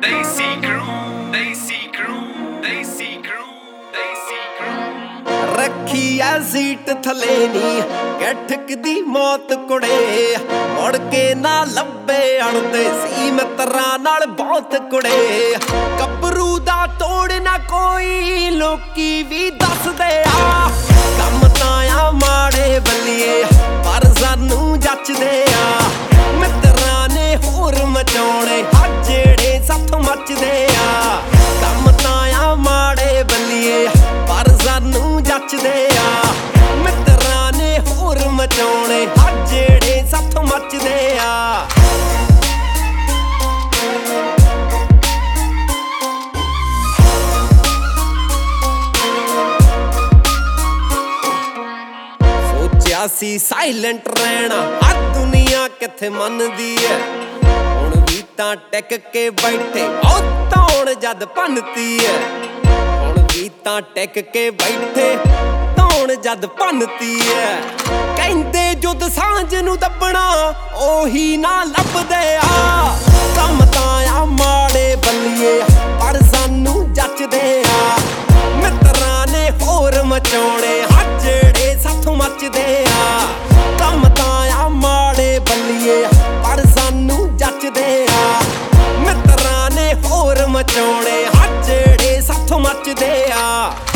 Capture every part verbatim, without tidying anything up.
Deसी crew, Deसी crew, Deसी crew, Deसी crew। रखी है seat थले नी कैठक दी मौत कुड़े मुड़ के ना लब्बे अड़दे सी मित्रा नाल बहुत कुड़े कबरू दा तोड़ ना कोई लोकी भी दस दे आ कम ताया माड़े बल्लिए पर सानू जचदे आ मित्रा ने होर मचाउणे जेड़े सथ मचदे आ कम ताया माड़े बल्लिए पर सानू जचदे आ मित्रा ने होर मचाउणे जेड़े सथ मचदे आ। सोचिया सी साइलेंट रहना हर दुनिया किथे मनदी है हुण भी तां टिक के बैठे ओ तौण जद भनती है हुण भी तां टिक के बैठे तौण जद भनती है कहंदे जुद सांझ नूं दबना ओही ना लभदे आ कम तां माड़े बल्लिए पर सानू जचदे आ मित्रा ने होर मचाउणे जेड़े सथ मचदे आ कम तां माड़े बल्लिए पर सानू जचदे आ मित्रा ने होर मचाउणे जेड़े सथ मचदे आ।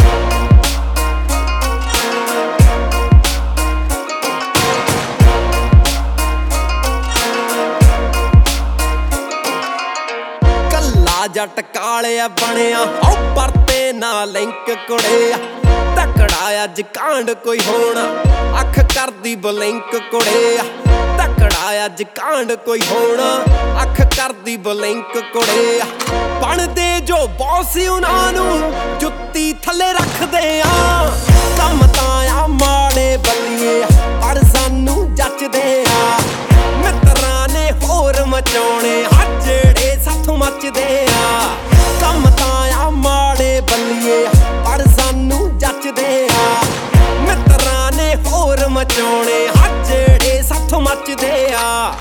जट कालिया बनिया ओ परते ना लिंक कुड़े तकड़ा अज कांड कोई होना अख करदी बलिंक कुड़े तकड़ा अज कांड कोई होना अख करदी बलिंक कुड़े बनदे जो बॉस उन्हां नूं जुत्ती थले रखदे आ कम तां माड़े बल्लिए पर सानू जचदे आ मित्रा ने होर मचाउणे जेड़े सथ मचदे आ कम तां माड़े बल्लिए पर सानू जचदे आ मित्रा ने होर मचाउणे जेड़े सथ मचदे आ।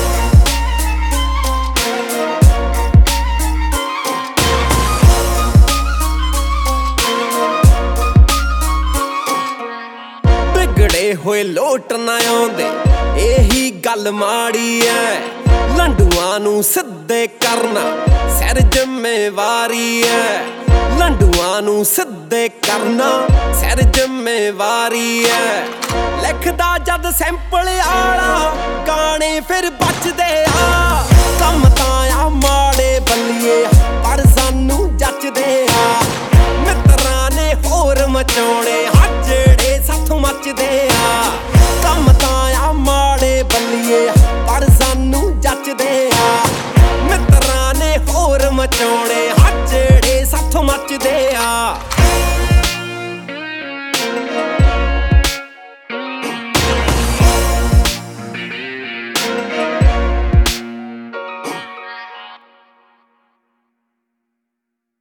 बिगड़े होए लोट ना आउंदे एही गल माड़ी है लंडुआं नूं सिद्धे करना सिर जिम्मेवारी है लंडुआं नूं सिद्धे करना सिर जिम्मेवारी है लिखदा जद सैंपल आला गाने फिर बचदे आ कम तां माड़े बल्लिए पर सानू जचदे आ मित्रा ने होर मचाउणे